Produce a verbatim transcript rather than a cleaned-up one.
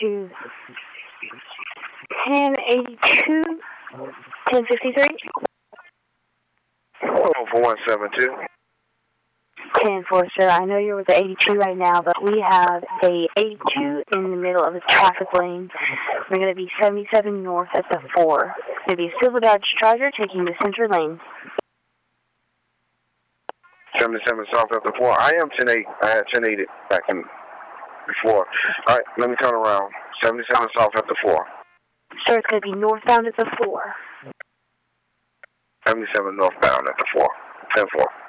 to ten eighty-two, ten fifty-three. Oh, for one seven two. ten four, sir. I know you're with the eighty-two right now, but we have a eighty-two in the middle of a traffic lane. We're going to be seventy-seven north at the four. It's going to be a Silver Dodge Charger taking the center lane. seventy-seven south at the four. I am ten eight. I had ten eight back in before. All right, let me turn around. seventy-seven south at the four. Sir, it's going to be northbound at the four. seventy-seven northbound at the four. ten four.